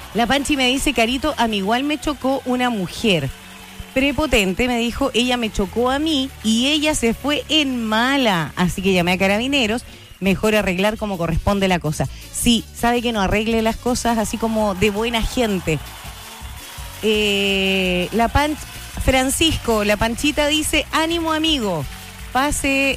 La Panchi me dice, Carito, a mí igual me chocó una mujer prepotente, me dijo, ella me chocó a mí y ella se fue en mala, así que llamé a Carabineros, mejor arreglar como corresponde la cosa. Sí, sabe que no arregle las cosas así como de buena gente. Francisco, la Panchita dice, ánimo amigo, pasé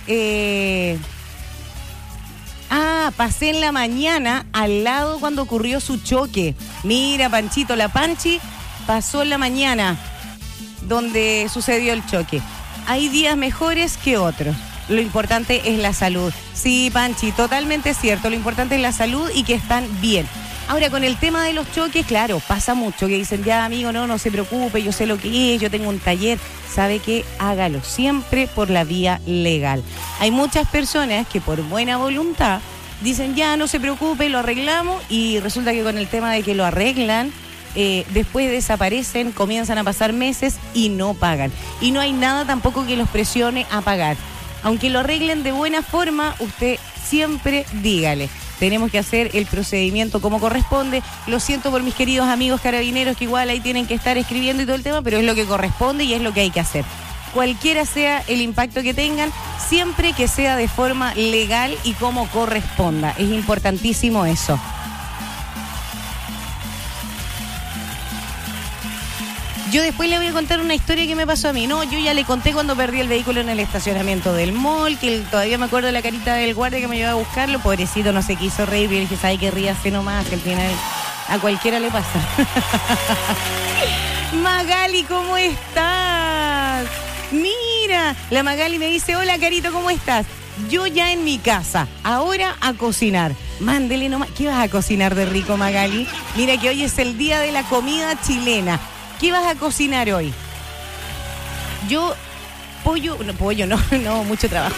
en la mañana al lado cuando ocurrió su choque. Mira, Panchito, la Panchi pasó en la mañana donde sucedió el choque. Hay días mejores que otros. Lo importante es la salud. Sí, Panchi, totalmente cierto. Lo importante es la salud y que están bien. Ahora, con el tema de los choques, claro, pasa mucho que dicen, ya amigo, no se preocupe, yo sé lo que es, yo tengo un taller. ¿Sabe qué? Hágalo siempre por la vía legal. Hay muchas personas que por buena voluntad dicen, ya no se preocupe, lo arreglamos, y resulta que con el tema de que lo arreglan, después desaparecen, comienzan a pasar meses y no pagan. Y no hay nada tampoco que los presione a pagar. Aunque lo arreglen de buena forma, usted siempre dígale, tenemos que hacer el procedimiento como corresponde. Lo siento por mis queridos amigos carabineros que igual ahí tienen que estar escribiendo y todo el tema, pero es lo que corresponde y es lo que hay que hacer. Cualquiera sea el impacto que tengan, siempre que sea de forma legal y como corresponda. Es importantísimo eso. Yo después le voy a contar una historia que me pasó a mí. No, yo ya le conté cuando perdí el vehículo en el estacionamiento del mall, que todavía me acuerdo de la carita del guardia que me llevaba a buscarlo. Pobrecito, no se quiso reír, y le dije, ¿sabe qué? Ríase nomás, que al final a cualquiera le pasa. Magali, ¿cómo estás? Mira, la Magali me dice, hola Carito, ¿cómo estás? Yo ya en mi casa, ahora a cocinar. Mándele nomás. ¿Qué vas a cocinar de rico, Magali? Mira que hoy es el día de la comida chilena. ¿Qué vas a cocinar hoy? Yo, pollo, no, mucho trabajo.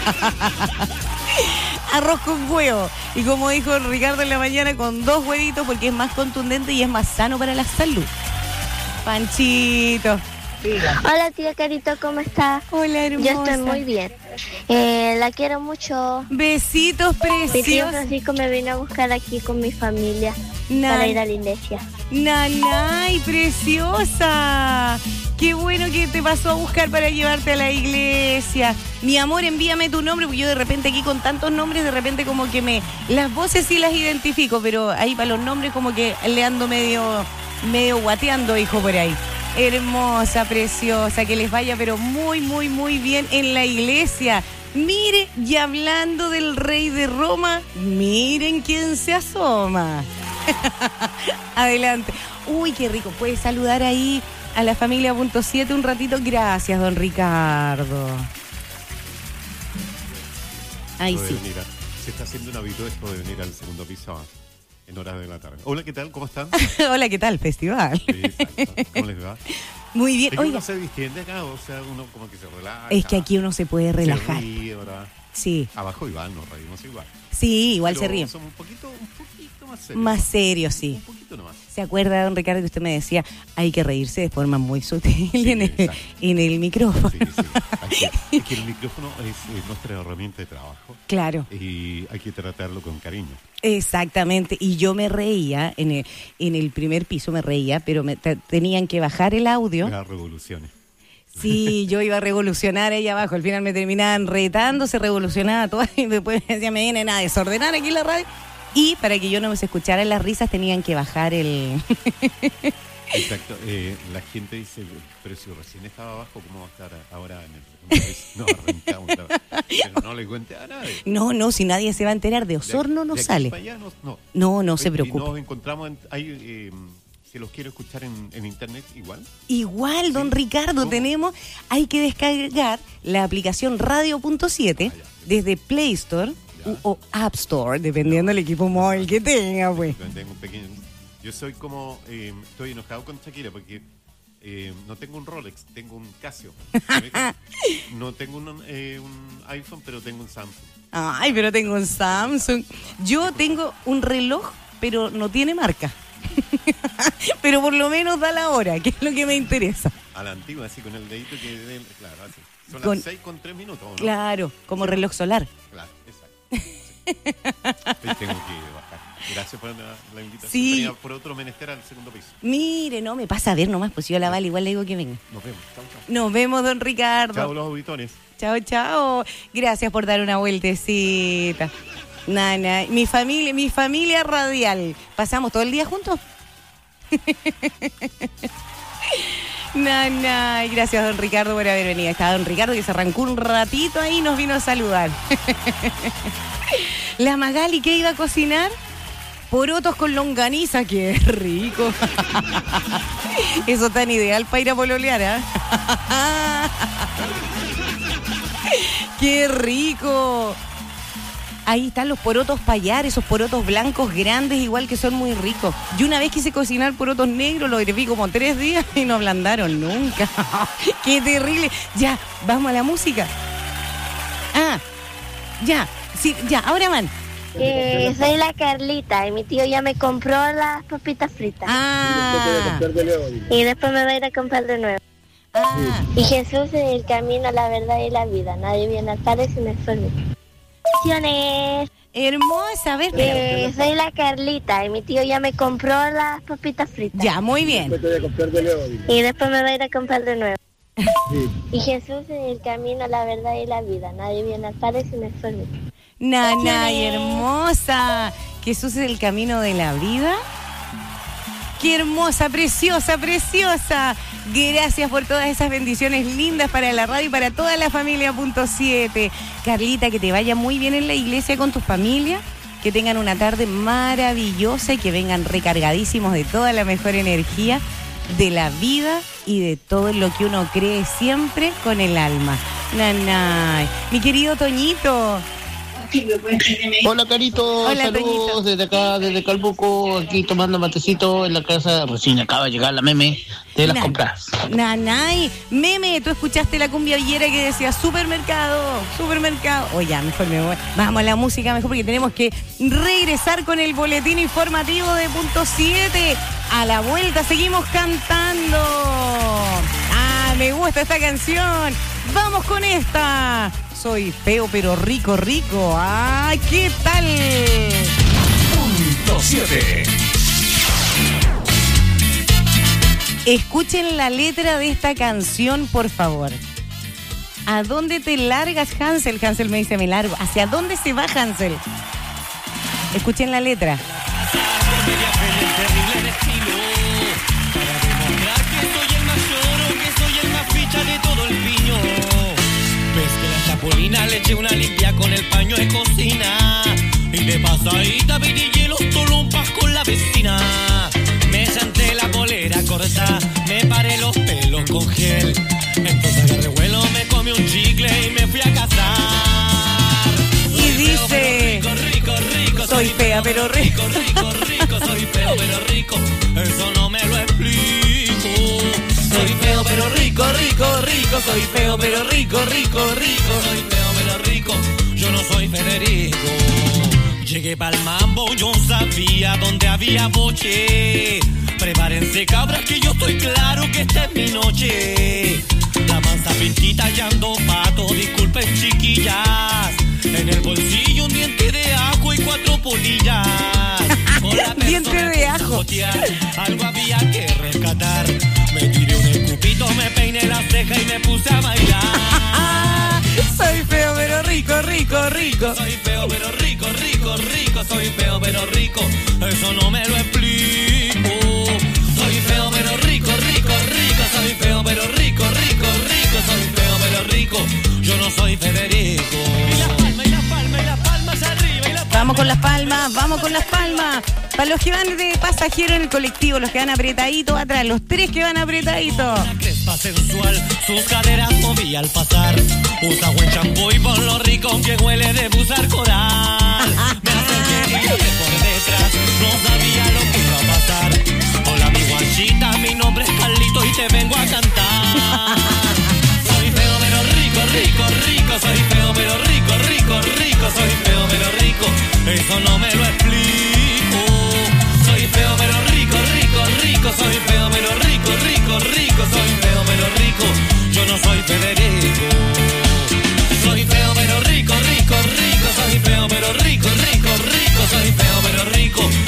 Arroz con huevo. Y como dijo Ricardo en la mañana, con 2 huevitos porque es más contundente y es más sano para la salud. Panchito. Hola tía Carito, ¿cómo estás? Hola, hermosa. Yo estoy muy bien. La quiero mucho. Besitos Mi tío preciosos. Francisco me vino a buscar aquí con mi familia para ir a la iglesia. Nanay, preciosa. Qué bueno que te pasó a buscar para llevarte a la iglesia. Mi amor, envíame tu nombre, porque yo de repente aquí con tantos nombres, de repente como que las voces sí las identifico, pero ahí para los nombres como que le ando medio guateando, hijo, por ahí. Hermosa, preciosa, que les vaya pero muy, muy, muy bien en la iglesia. Mire, y hablando del rey de Roma, miren quién se asoma. Adelante. Uy, qué rico. Puedes saludar ahí a la familia .7 un ratito. Gracias, don Ricardo. Ahí sí. Se está haciendo un hábito esto de venir al segundo piso en horas de la tarde. Hola, ¿qué tal? ¿Cómo están? Hola, ¿qué tal? Festival. Sí, exacto. ¿Cómo les va? Muy bien. Es que Oiga, uno se distiende acá, o sea, uno como que se relaja. es que aquí uno se puede relajar. Se ríe, ¿verdad? Sí. Abajo igual, nos reímos igual. Sí, igual Pero se ríen. somos un poquito más serios. Más serio, sí. Un poquito nomás. ¿Se acuerda, don Ricardo, que usted me decía, hay que reírse de forma muy sutil Sí, en el micrófono? Sí, sí. Es que el micrófono es nuestra herramienta de trabajo. Claro. Y hay que tratarlo con cariño. Exactamente. Y yo me reía, en el primer piso me reía, pero tenían que bajar el audio. Las revoluciones. Sí, yo iba a revolucionar ahí abajo. Al final me terminaban retando, se revolucionaba todo y después me decía, me viene nada a desordenar aquí en la radio. Y para que yo no me se escucharan las risas tenían que bajar el... Exacto. La gente dice, pero si recién estaba abajo, ¿cómo va a estar ahora en el segundo piso? No, arrancamos. Pero no le cuente a nadie. No, si nadie se va a enterar, de Osorno no sale. No se preocupe. Nos encontramos, si los quiero escuchar en internet, igual. Igual, don Ricardo, ¿Cómo? hay que descargar la aplicación Radio.7 desde Play Store o App Store, dependiendo del equipo móvil que tenga, pues. Tengo un pequeño... Yo soy como... estoy enojado con Shakira porque no tengo un Rolex, tengo un Casio. No tengo un iPhone, pero tengo un Samsung. Ay, pero tengo un Samsung. Yo tengo un reloj, pero no tiene marca. Pero por lo menos da la hora, que es lo que me interesa. A la antigua, así con el dedito que... Claro, así. Son Con... las 6:03, ¿no? Claro, como reloj solar. Claro, exacto. Sí. Tengo que bajar. Gracias por la invitación. Sí. Venía por otro menester al segundo piso. Mire, no, me pasa a ver nomás, pues yo a la Vale igual le digo que venga. Nos vemos. Chau, chau. Nos vemos, don Ricardo. Chao, los auditores. Chao, chao. Gracias por dar una vueltecita. Nana, mi familia radial. ¿Pasamos todo el día juntos? Nana, y gracias don Ricardo por haber venido. Está don Ricardo que se arrancó un ratito ahí y nos vino a saludar. La Magali, ¿qué iba a cocinar? Porotos con longaniza, qué rico. Eso tan ideal para ir a pololear, ¿ah? ¡Qué rico! Ahí están los porotos payar, esos porotos blancos grandes, igual que son muy ricos. Yo una vez quise cocinar porotos negros, lo herví como 3 días y no ablandaron nunca. ¡Qué terrible! Ya, vamos a la música. Ah, ya, sí, ya, ahora van. Soy la Carlita y mi tío ya me compró las papitas fritas. Ah, Y después me va a ir a comprar de nuevo. ah. Y Jesús es el camino, la verdad y la vida. Nadie viene al Padre sin él solo. Hermosa, a ver. Soy la Carlita y mi tío ya me compró las papitas fritas. Ya, muy bien. Y después me va a ir a comprar de nuevo. Y Jesús es el camino, la verdad y la vida. Nadie viene al Padre sin él solo. Nana, y hermosa. Jesús es el camino de la vida. Qué hermosa, preciosa, preciosa. Gracias por todas esas bendiciones lindas para la radio y para toda la familia .7. Carlita, que te vaya muy bien en la iglesia con tu familia. Que tengan una tarde maravillosa y que vengan recargadísimos de toda la mejor energía de la vida y de todo lo que uno cree siempre con el alma. Nanay. Mi querido Toñito. Hola Carito, Hola, saludos Toñito. desde acá, desde Calbuco, aquí tomando matecito en la casa, recién acaba de llegar la meme de las Nah. compras. Nanay, meme, tú escuchaste la cumbia villera que decía supermercado, supermercado. Oye, ya, mejor me voy. Vamos a la música mejor porque tenemos que regresar con el boletín informativo de .7. A la vuelta seguimos cantando. Ah, me gusta esta canción. Vamos con esta. Soy feo pero rico, rico. ¡Ay, qué tal! .7. Escuchen la letra de esta canción, por favor. ¿A dónde te largas, Hansel? Hansel me dice, me largo. ¿Hacia dónde se va, Hansel? Escuchen la letra. Le eché una limpia con el paño de cocina y de pasadita vidillé los tolumpas con la vecina. Me senté la polera corta, me paré los pelos con gel. Entonces agarré vuelo, me comí un chicle y me fui a casar. Y dice, soy fea pero rico. Soy feo pero rico, eso no me lo explico. Soy feo pero rico, rico, rico. Soy feo pero rico, rico, rico. Soy feo pero rico, yo no soy Federico. Llegué pa'l mambo, yo sabía dónde había boche. Prepárense cabras que yo estoy claro que esta es mi noche. La mansa pintita y ando pato, disculpen chiquillas. En el bolsillo un diente de ajo y 4 polillas. Diente de ajo. Algo había que rescatar. Me tiré un escupito, me peiné la ceja y me puse a bailar. Soy feo pero rico, rico, rico. Soy feo pero rico, rico, rico. Soy feo pero rico, eso no me lo explico. Soy feo pero rico, rico, rico. Soy feo pero rico, rico, rico. Soy feo pero rico, yo no soy Federico. Y las palmas, y las palmas, y las palmas arriba, y las palmas. Vamos con las palmas, vamos con las palmas. Para los que van de pasajero en el colectivo, los que van apretaditos atrás, los 3 que van apretaditos. Una crespa sensual, sus caderas movía al pasar. Usa buen champú y por lo rico que huele de usar coral. Me acerqué y miré por detrás, no sabía lo que iba a pasar. Hola mi guachita, mi nombre es Carlito y te vengo a cantar. Soy feo pero rico, rico, rico. Soy feo pero rico, rico, rico. Soy feo pero rico, eso no me lo explico. Soy feo pero rico, rico, rico. Soy feo pero rico, rico, rico. Soy feo pero rico, yo no soy Federico. Soy feo pero rico, rico, rico. Soy feo pero rico, rico, rico. Soy feo pero rico,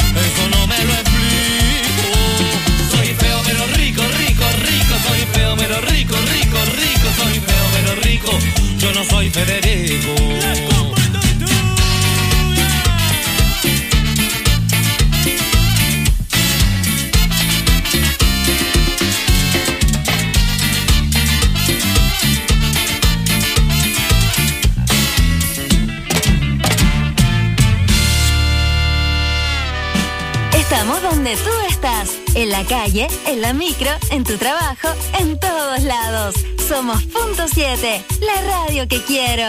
estás? En la calle, en la micro, en tu trabajo, en todos lados. Somos Punto 7, la radio que quiero.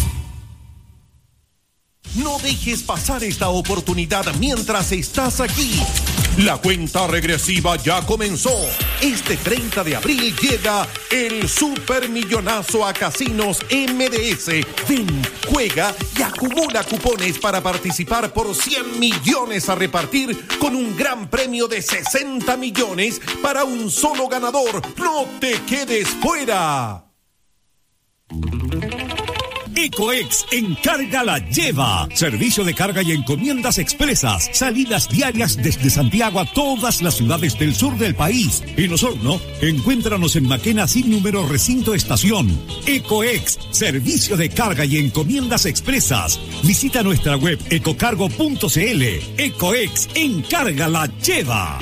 No dejes pasar esta oportunidad mientras estás aquí. La cuenta regresiva ya comenzó. Este 30 de abril llega el Supermillonazo a Casinos MDS. Ven, juega y acumula cupones para participar por 100 millones a repartir con un gran premio de 60 millones para un solo ganador. ¡No te quedes fuera! Ecoex Encarga la lleva. Servicio de carga y encomiendas expresas. Salidas diarias desde Santiago a todas las ciudades del sur del país. En Osorno, encuéntranos en Maquena sin número recinto estación. Ecoex, servicio de carga y encomiendas expresas. Visita nuestra web ecocargo.cl. Ecoex Encarga la lleva.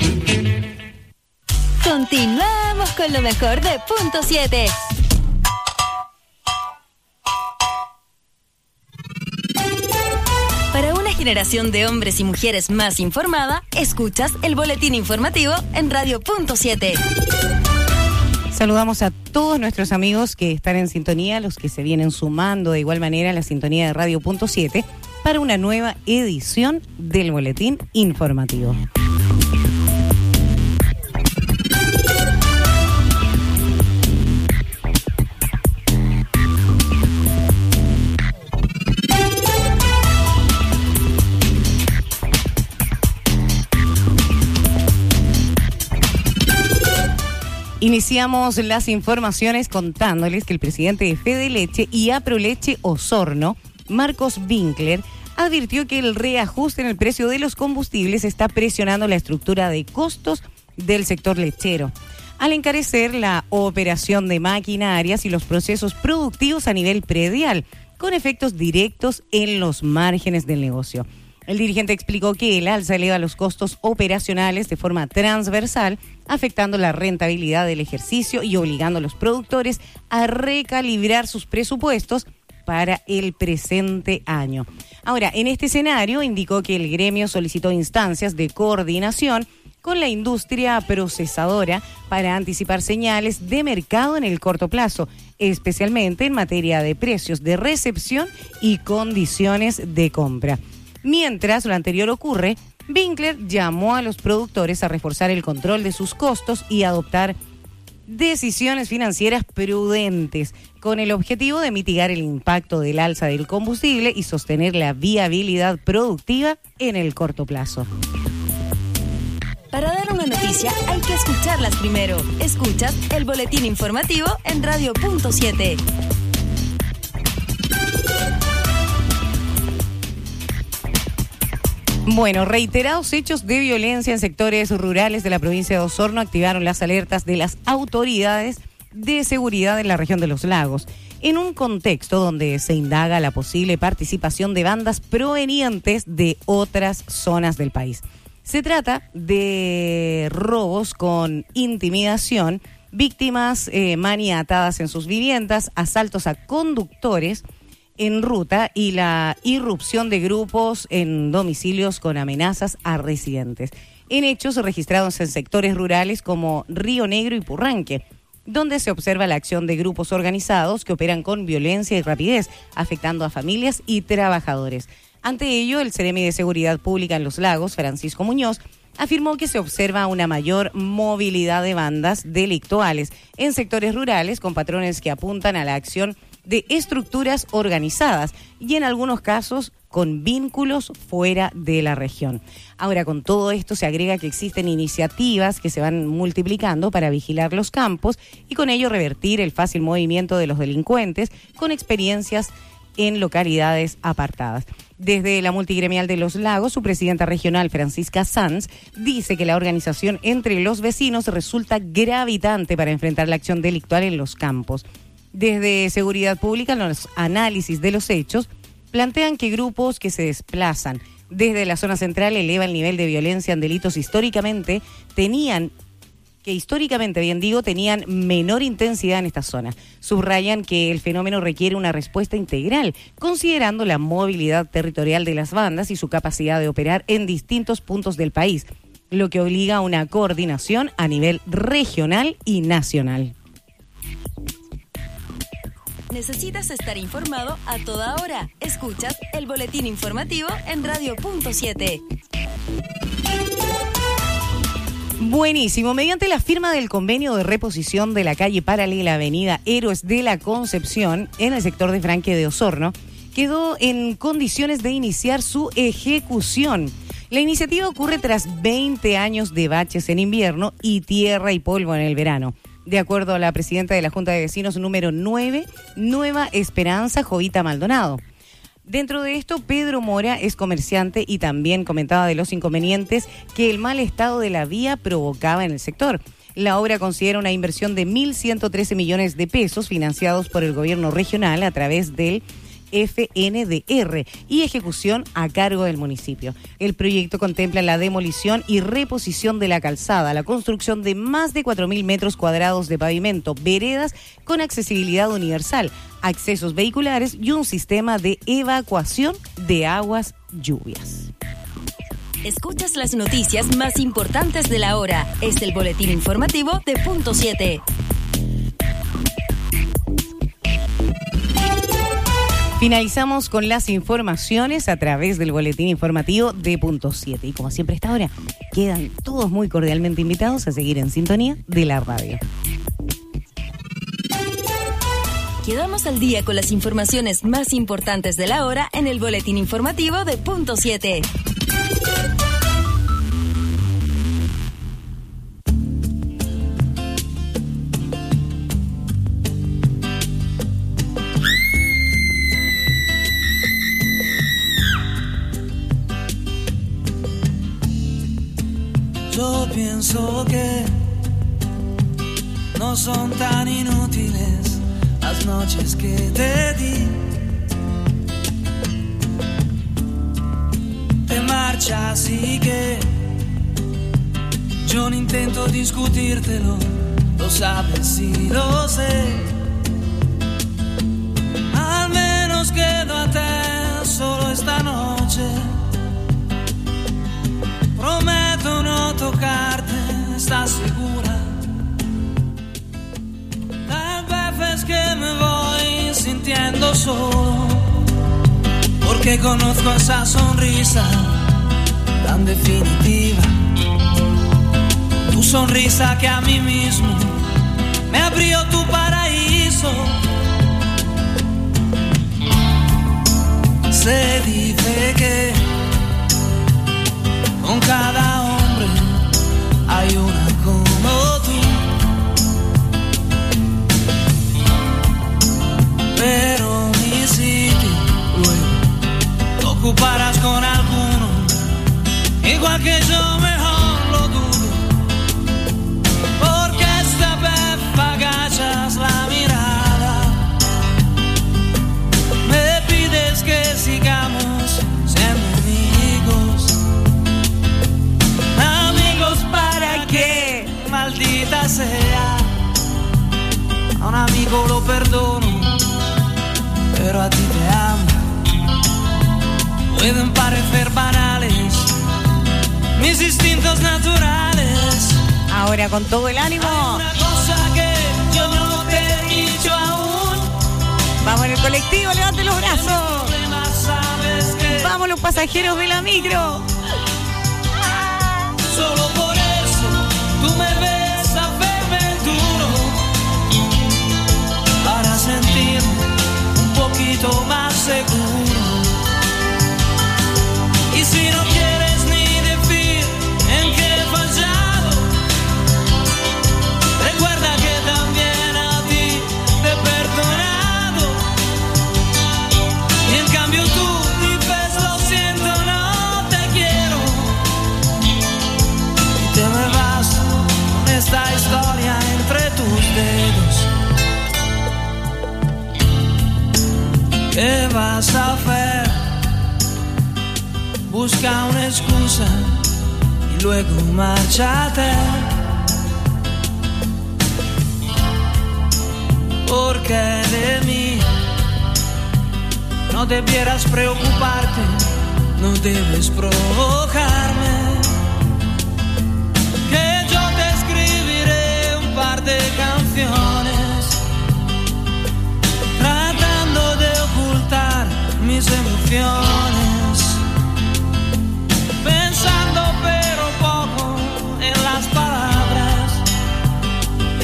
Continuamos con lo mejor de Punto 7. Para una generación de hombres y mujeres más informada, escuchas el boletín informativo en Radio Punto 7. Saludamos a todos nuestros amigos que están en sintonía, los que se vienen sumando de igual manera a la sintonía de Radio Punto 7 para una nueva edición del boletín informativo. Iniciamos las informaciones contándoles que el presidente de Fede Leche y Aproleche Osorno, Marcos Winkler, advirtió que el reajuste en el precio de los combustibles está presionando la estructura de costos del sector lechero, al encarecer la operación de maquinarias y los procesos productivos a nivel predial, con efectos directos en los márgenes del negocio. El dirigente explicó que el alza eleva los costos operacionales de forma transversal, afectando la rentabilidad del ejercicio y obligando a los productores a recalibrar sus presupuestos para el presente año. Ahora, en este escenario, indicó que el gremio solicitó instancias de coordinación con la industria procesadora para anticipar señales de mercado en el corto plazo, especialmente en materia de precios de recepción y condiciones de compra. Mientras lo anterior ocurre, Winkler llamó a los productores a reforzar el control de sus costos y adoptar decisiones financieras prudentes, con el objetivo de mitigar el impacto del alza del combustible y sostener la viabilidad productiva en el corto plazo. Para dar una noticia hay que escucharlas primero. Escuchas el boletín informativo en Radio Punto 7. Bueno, reiterados hechos de violencia en sectores rurales de la provincia de Osorno activaron las alertas de las autoridades de seguridad en la región de los lagos, en un contexto donde se indaga la posible participación de bandas provenientes de otras zonas del país. Se trata de robos con intimidación, víctimas maniatadas en sus viviendas, asaltos a conductores en ruta y la irrupción de grupos en domicilios con amenazas a residentes. En hechos registrados en sectores rurales como Río Negro y Purranque, donde se observa la acción de grupos organizados que operan con violencia y rapidez, afectando a familias y trabajadores. Ante ello, el Ceremi de Seguridad Pública en Los Lagos, Francisco Muñoz, afirmó que se observa una mayor movilidad de bandas delictuales en sectores rurales con patrones que apuntan a la acción de estructuras organizadas y en algunos casos con vínculos fuera de la región. Ahora, con todo esto se agrega que existen iniciativas que se van multiplicando para vigilar los campos y con ello revertir el fácil movimiento de los delincuentes con experiencias en localidades apartadas. Desde la multigremial de Los Lagos, su presidenta regional, Francisca Sanz, dice que la organización entre los vecinos resulta gravitante para enfrentar la acción delictual en los campos. Desde Seguridad Pública, los análisis de los hechos plantean que grupos que se desplazan desde la zona central elevan el nivel de violencia en delitos históricamente tenían menor intensidad en esta zona. Subrayan que el fenómeno requiere una respuesta integral, considerando la movilidad territorial de las bandas y su capacidad de operar en distintos puntos del país, lo que obliga a una coordinación a nivel regional y nacional. ¿Necesitas estar informado a toda hora? Escuchas el boletín informativo en Radio Punto 7. Buenísimo. Mediante la firma del convenio de reposición de la calle paralela Avenida Héroes de la Concepción en el sector de Franque de Osorno, quedó en condiciones de iniciar su ejecución. La iniciativa ocurre tras 20 años de baches en invierno y tierra y polvo en el verano. De acuerdo a la presidenta de la Junta de Vecinos número 9, Nueva Esperanza, Jovita Maldonado. Dentro de esto, Pedro Mora es comerciante y también comentaba de los inconvenientes que el mal estado de la vía provocaba en el sector. La obra considera una inversión de 1.113 millones de pesos financiados por el gobierno regional a través del FNDR y ejecución a cargo del municipio. El proyecto contempla la demolición y reposición de la calzada, la construcción de más de 4.000 metros cuadrados de pavimento, veredas con accesibilidad universal, accesos vehiculares y un sistema de evacuación de aguas lluvias. Escuchas las noticias más importantes de la hora. Es el boletín informativo de Punto 7. Finalizamos con las informaciones a través del boletín informativo de Punto 7. Y como siempre a esta hora, quedan todos muy cordialmente invitados a seguir en sintonía de la radio. Quedamos al día con las informaciones más importantes de la hora en el boletín informativo de Punto 7. Yo pienso que no son tan inútiles las noches que te di. Te marchas y que yo no intento discutírtelo, lo sabes y lo sé. Al menos quédate solo esta noche. Prometo no tocarte, ¿estás segura? Tal vez es que me voy sintiendo solo, porque conozco esa sonrisa tan definitiva. Tu sonrisa que a mí mismo me abrió tu paraíso. Se dice que con cada hombre hay una como tú, pero mi sitio luego lo ocuparás con alguno, igual que yo, mejor lo dudo, porque esta vez agachas la mirada, me pides que sigamos siendo amigos. ¿Para qué? Maldita sea. A un amigo lo perdono, pero a ti te amo. Pueden parecer banales mis instintos naturales. Ahora con todo el ánimo. Hay una cosa que yo no te he dicho aún. Vamos en el colectivo, levanten los brazos. Vamos los pasajeros de la micro. Solo por eso tú me ves a verme duro, para sentirme un poquito más seguro. Y si no quieres ni decir en qué he fallado, recuerda que también a ti te he perdonado. Y en cambio tú dices lo siento, no te quiero. Te me vas con esta historia entre tus dedos. ¿Qué vas a hacer? Busca una excusa y luego márchate, porque de mí no debieras preocuparte, no debes provocarme.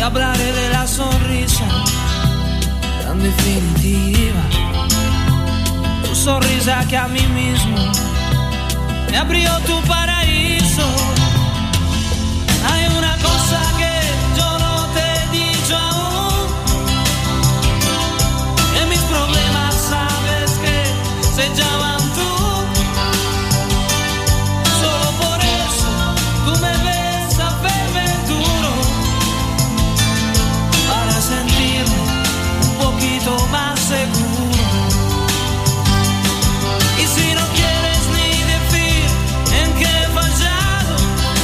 hablaré de la sonrisa tan definitiva. Tu sonrisa que a mí mismo me abrió tu paraíso. Hay una cosa que yo no te he dicho aún, que mis problemas sabes que se llaman tú. Solo por eso tú me ves a verme duro, para sentirme un poquito más seguro. Y si no quieres ni decir en qué he fallado,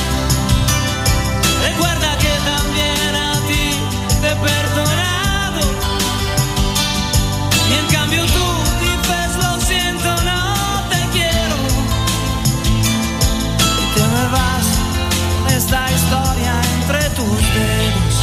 recuerda que también a ti te he perdonado. Y en cambio tú dices lo siento, no te quiero, y te me vas con esta historia entre tus dedos.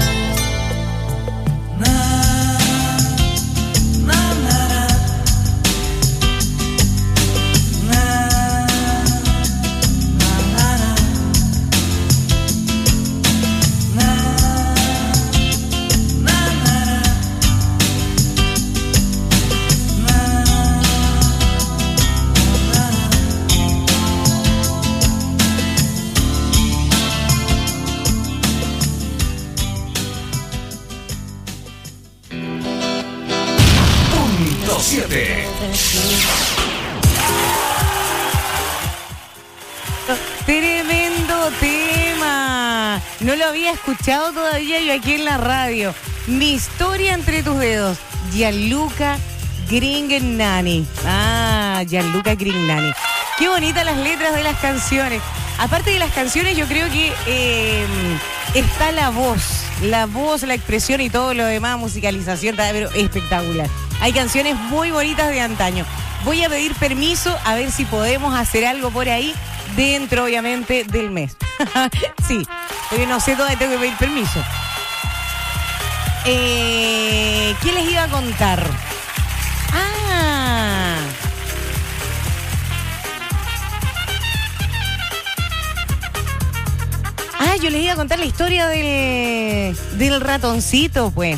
Tremendo tema. No lo había escuchado todavía yo aquí en la radio. Mi historia entre tus dedos. Gianluca Grignani. Gianluca Grignani. Qué bonitas las letras de las canciones. Aparte de las canciones, yo creo que está la voz, la expresión y todo lo demás, musicalización, pero espectacular. Hay canciones muy bonitas de antaño. Voy a pedir permiso a ver si podemos hacer algo por ahí dentro, obviamente, del mes. Sí, porque no sé dónde tengo que pedir permiso. ¿Qué les iba a contar? Yo les iba a contar la historia del ratoncito, pues.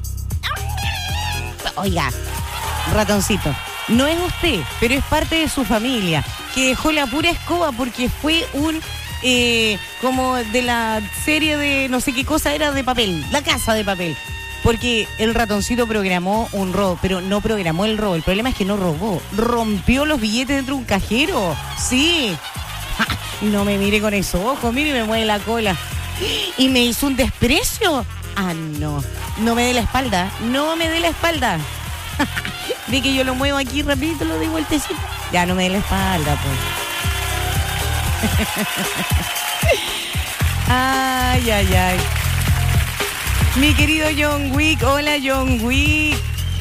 Oiga, ratoncito, no es usted, pero es parte de su familia, que dejó la pura escoba porque fue como de la serie de no sé qué cosa era de papel, La Casa de Papel. Porque el ratoncito programó un robo, pero no programó el robo. El problema es que no robó, rompió los billetes dentro de un cajero. Sí. No me mire con esos ojos, mire, me mueve la cola. ¿Y me hizo un desprecio? No. No me dé la espalda. No me dé la espalda. Ve que yo lo muevo aquí rapidito, lo doy vueltecito. Ya, no me dé la espalda, pues. Ay. Mi querido John Wick. Hola, John Wick.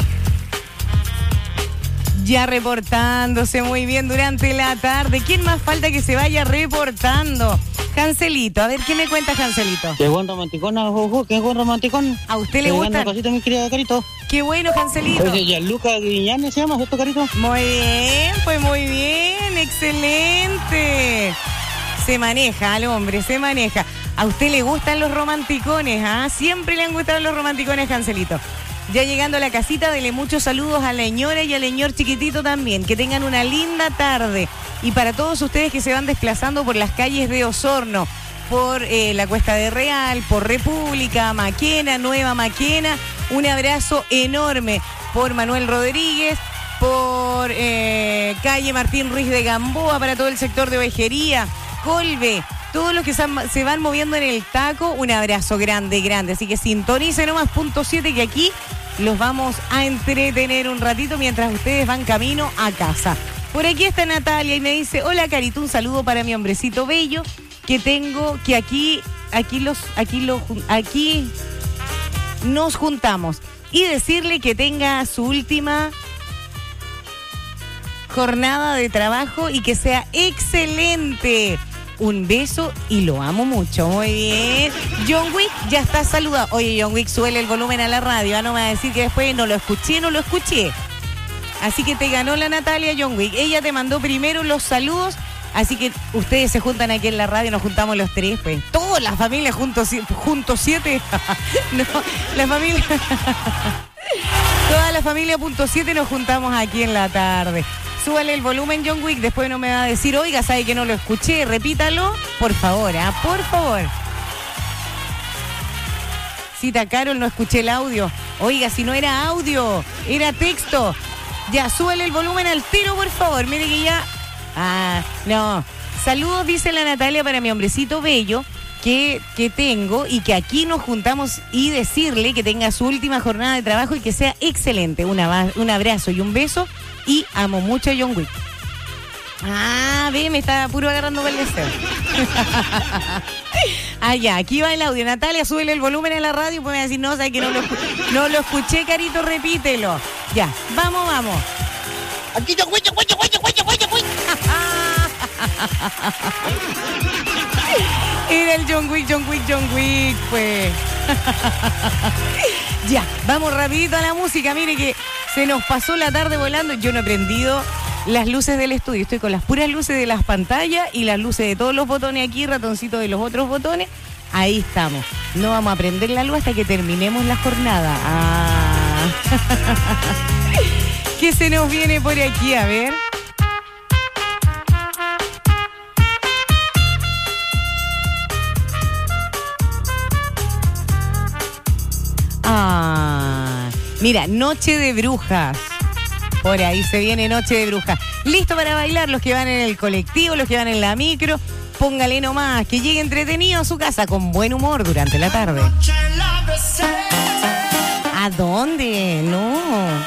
Ya reportándose muy bien durante la tarde. ¿Quién más falta que se vaya reportando? Cancelito, a ver, ¿qué me cuenta Cancelito? Qué buen romanticón, qué buen romanticón. ¿A usted le gusta? Cosita, mi querida Carito. Qué bueno, Cancelito. Oye, Gianluca Grignani se llama, ¿cierto, Carito? Muy bien, pues muy bien, excelente. Se maneja al hombre, se maneja. ¿A usted le gustan los romanticones? Siempre le han gustado los romanticones, Cancelito. Ya llegando a la casita, dele muchos saludos a la señora y al señor chiquitito también. Que tengan una linda tarde. Y para todos ustedes que se van desplazando por las calles de Osorno, por la Cuesta de Real, por República, Maquena, Nueva Maquena, un abrazo enorme por Manuel Rodríguez, por calle Martín Ruiz de Gamboa, para todo el sector de Ovejería, Colbe, todos los que se van moviendo en el taco, un abrazo grande, grande. Así que sintonicen nomás .7 que aquí los vamos a entretener un ratito mientras ustedes van camino a casa. Por aquí está Natalia y me dice: hola Carito, un saludo para mi hombrecito bello que tengo, que aquí nos juntamos. Y decirle que tenga su última jornada de trabajo y que sea excelente. Un beso y lo amo mucho. Muy bien. John Wick ya está saludado. Oye, John Wick, suele el volumen a la radio. No me va a decir que después no lo escuché. Así que te ganó la Natalia, John Wick. Ella te mandó primero los saludos Así que ustedes se juntan aquí en la radio, nos juntamos los tres, pues. Todas las familias juntos 7. No, la familia... Toda la familia .7 nos juntamos aquí en la tarde. Súbale el volumen, John Wick, después no me va a decir, oiga, sabe que no lo escuché, repítalo, por favor, por favor. Cita Carol, no escuché el audio. Oiga, si no era audio, era texto. Ya, súbale el volumen al tiro, por favor. Mire que ya... no. Saludos, dice la Natalia, para mi hombrecito bello que tengo y que aquí nos juntamos y decirle que tenga su última jornada de trabajo y que sea excelente. Un abrazo y un beso y amo mucho a John Wick. Ve, me está puro agarrando para el deseo. Ya, aquí va el audio. Natalia, súbele el volumen a la radio y puede decir, no, sabes que no lo escuché, Carito, repítelo. Ya, vamos. Aquí John Wick. Era el John Wick, pues. Ya, vamos rapidito a la música. Mire que se nos pasó la tarde volando. Yo no he prendido las luces del estudio. Estoy con las puras luces de las pantallas y las luces de todos los botones aquí, ratoncito de los otros botones. Ahí estamos. No vamos a prender la luz hasta que terminemos la jornada. ¿Qué se nos viene por aquí? A ver. Mira, Noche de Brujas. Por ahí se viene Noche de Brujas. Listo para bailar los que van en el colectivo, los que van en la micro. Póngale nomás, que llegue entretenido a su casa con buen humor durante la tarde. ¿A dónde? No.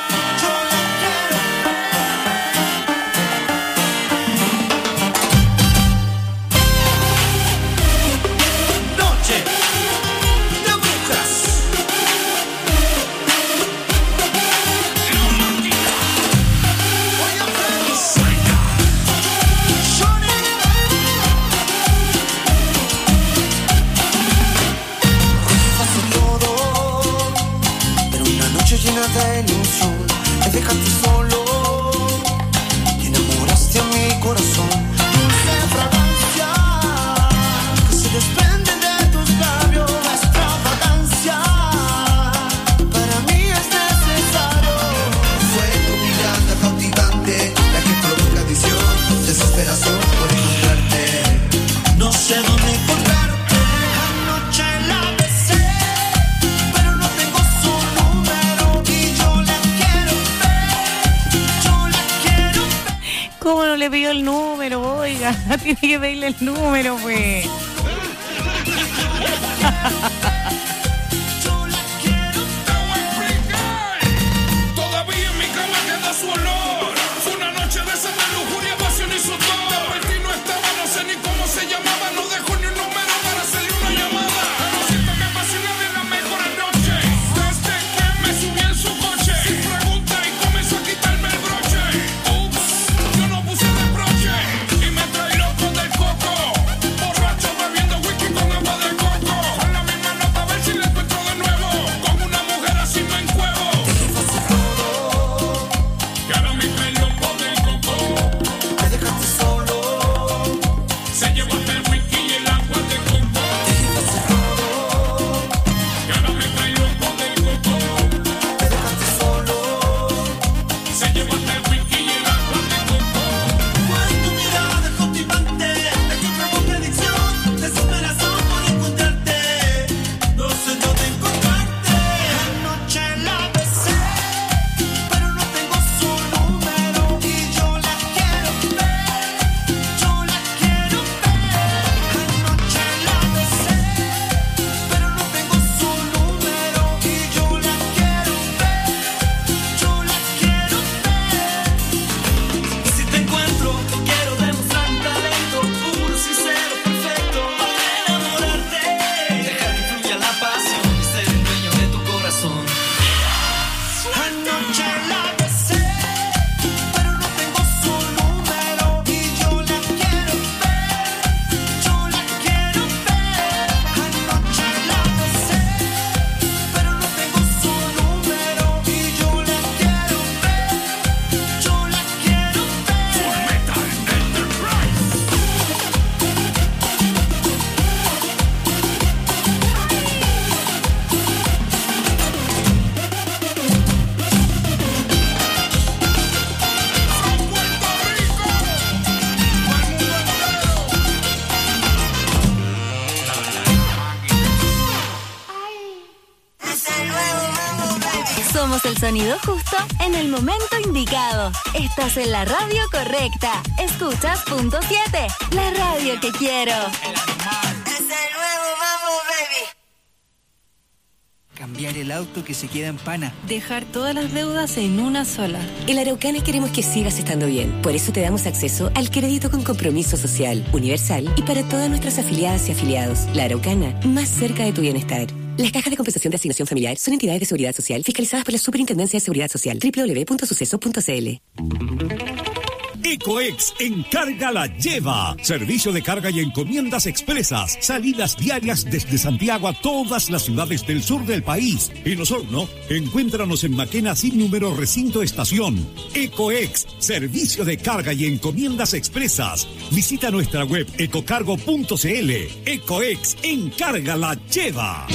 De ilusión, te dejaste solo y enamoraste a mi corazón. Dulce fragancia que se desprende de tus labios. La extravagancia para mí es necesario. Fue tu mirada cautivante la que provoca adicción, desesperación por encontrarte. No sé dónde encontrarte. Anoche la besé, pero no tengo su número. ¿Cómo no le pidió el número? Oiga, tiene que pedirle el número, pues. Todavía en mi cama queda su olor. Fue una noche de esa de lujuria, pasión y sudor. Después ti no estaba, no sé ni cómo se llamaba. No dejó ni un número para hacerle una llamada. Pero siento que pasé una de las mejores noches desde que me subí en su coche. Sin pregunta y comenzó a quitarme el broche. Ups, yo no puse reproche y me traí loco del coco. Borracho de Somos el sonido justo en el momento indicado. Estás en la radio correcta. Escuchas Punto 7, la radio que quiero. Es el nuevo Mambo Baby. Cambiar el auto que se queda en pana. Dejar todas las deudas en una sola. En Araucana queremos que sigas estando bien. Por eso te damos acceso al crédito con compromiso social, universal y para todas nuestras afiliadas y afiliados. La Araucana, más cerca de tu bienestar. Las cajas de compensación de asignación familiar son entidades de seguridad social fiscalizadas por la Superintendencia de Seguridad Social. www.suceso.cl. Ecoex Encarga la Lleva. Servicio de carga y encomiendas expresas. Salidas diarias desde Santiago a todas las ciudades del sur del país. En Osorno, encuéntranos en Maquena sin número recinto estación. Ecoex, servicio de carga y encomiendas expresas. Visita nuestra web ecocargo.cl. Ecoex Encarga la Lleva.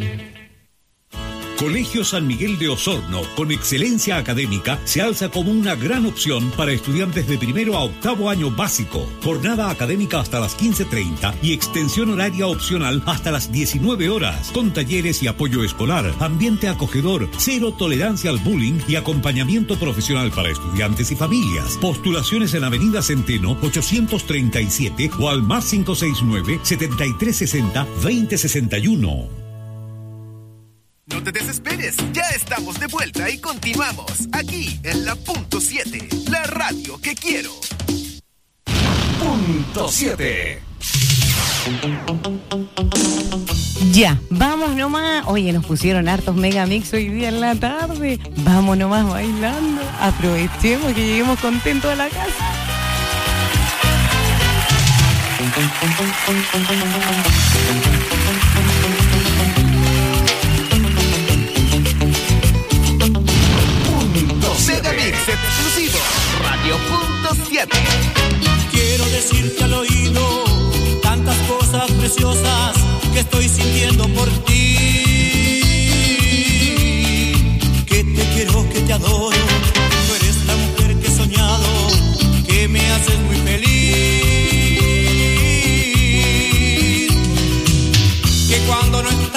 Colegio San Miguel de Osorno, con excelencia académica, se alza como una gran opción para estudiantes de primero a octavo año básico. Jornada académica hasta las 15:30 y extensión horaria opcional hasta las 19 horas, con talleres y apoyo escolar, ambiente acogedor, cero tolerancia al bullying y acompañamiento profesional para estudiantes y familias. Postulaciones en Avenida Centeno 837 o al más 569-7360-2061. No te desesperes, ya estamos de vuelta y continuamos aquí en la Punto 7, la radio que quiero. Punto 7. Ya, vamos nomás. Oye, nos pusieron hartos megamix hoy día en la tarde. Vamos nomás bailando. Aprovechemos que lleguemos contentos a la casa. Megamix exclusivo, Radio Punto 7. Quiero decirte al oído tantas cosas preciosas que estoy sintiendo por ti. Que te quiero, que te adoro. Tú eres la mujer que he soñado, que me haces muy feliz. Que cuando no estás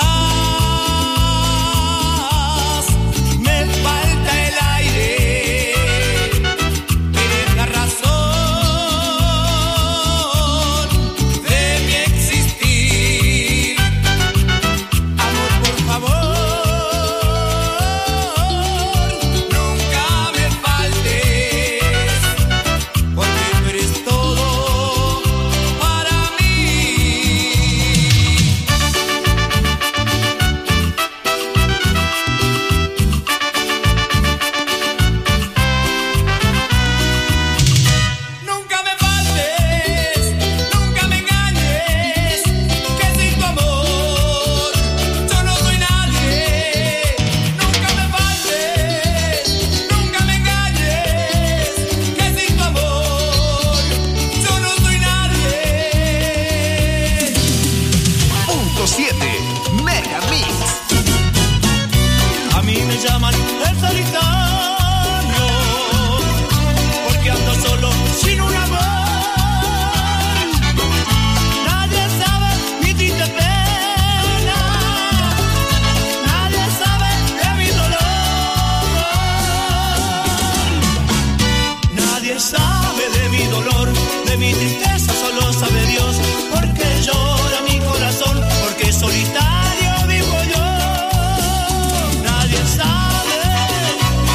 solitario vivo yo. Nadie sabe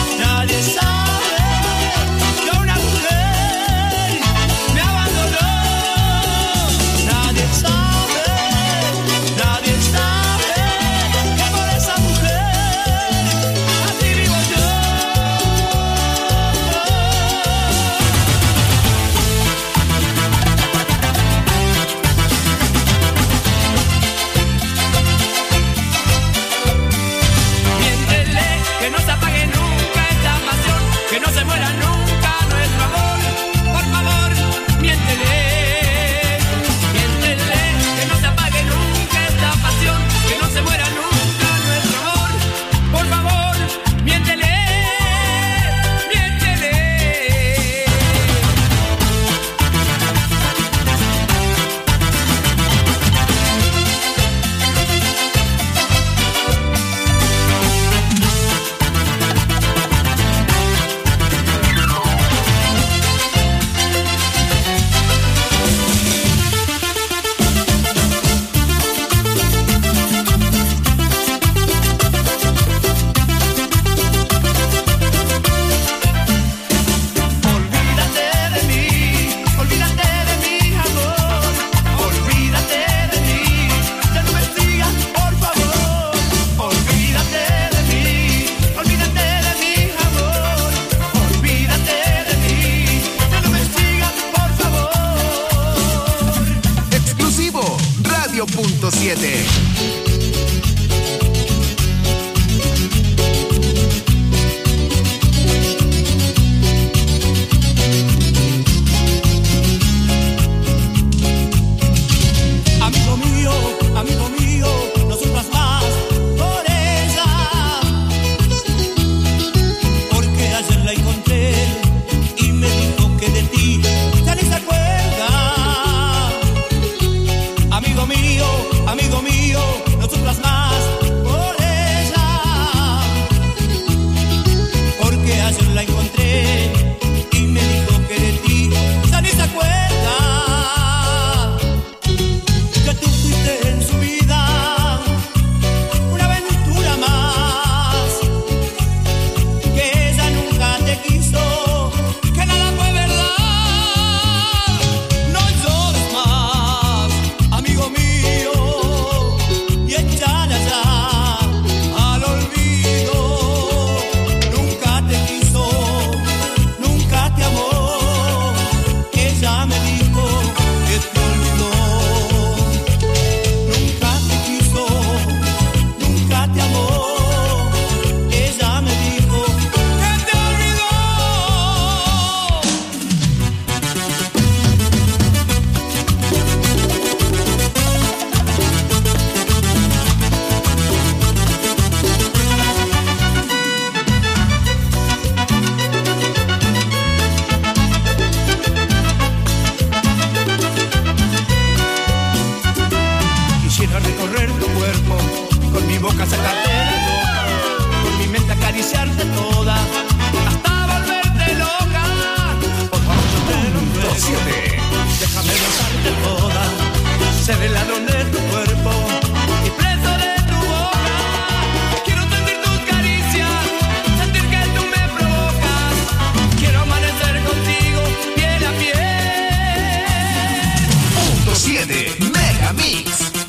boca sacarte la ropa, por mi mente acariciarte toda, hasta volverte loca. Por favor, yo te lo ruego, déjame besarte toda, ser el ladrón de tu cuerpo y preso de tu boca. Quiero sentir tus caricias, sentir que tú me provocas. Quiero amanecer contigo piel a piel. Punto 7 Megamix.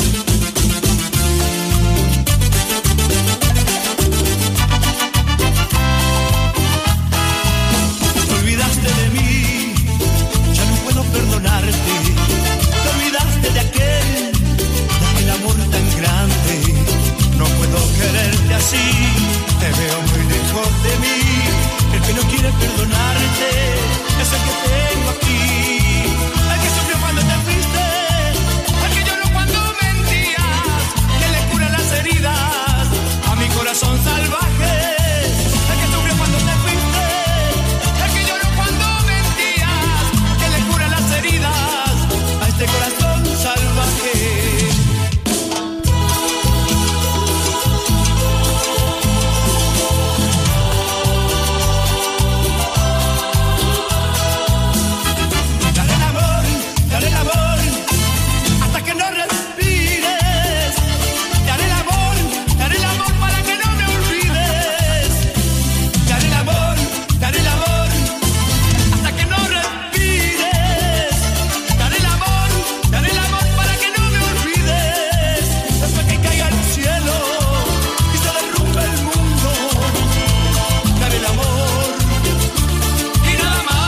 Te olvidaste de mí, ya no puedo perdonarte. Te olvidaste de aquel amor tan grande. No puedo quererte así, te veo muy lejos de mí. El que no quiere perdonarte es el que tengo aquí. El que sufrió cuando te fuiste, el que lloró cuando mentías, que le cura las heridas a mi corazón salvaje. El que sufrió cuando te fuiste, el que lloró cuando mentías, que le cura las heridas a este corazón salvaje. Dale el amor, hasta que no respires. Dale el amor para que no me olvides. Dale el amor, hasta que no respires. Dale el amor para que no me olvides. Hasta que caiga el cielo y se derrumbe el mundo. Dale el amor y nada más.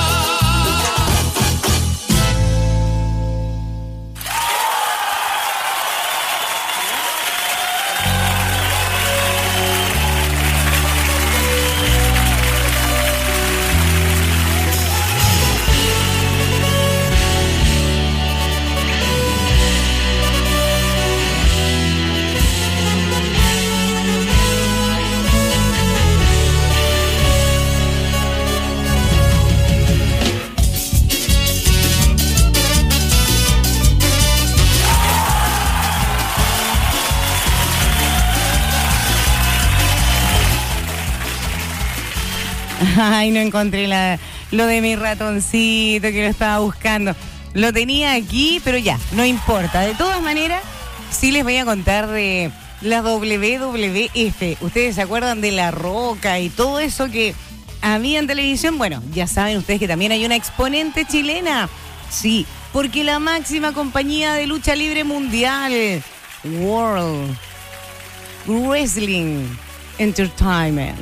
Ay, no encontré lo de mi ratoncito que lo estaba buscando. Lo tenía aquí, pero ya, no importa. De todas maneras, sí les voy a contar de la WWF. ¿Ustedes se acuerdan de La Roca y todo eso que había en televisión? Bueno, ya saben ustedes que también hay una exponente chilena. Sí, porque la máxima compañía de lucha libre mundial, World Wrestling Entertainment,